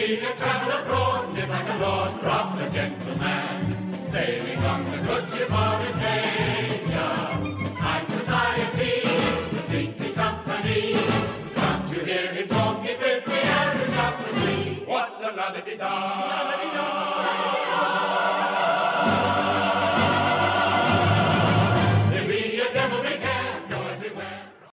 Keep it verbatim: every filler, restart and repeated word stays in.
me a travel abroad, live like a lord, rock a gentleman, sailing on the good ship Mauritania.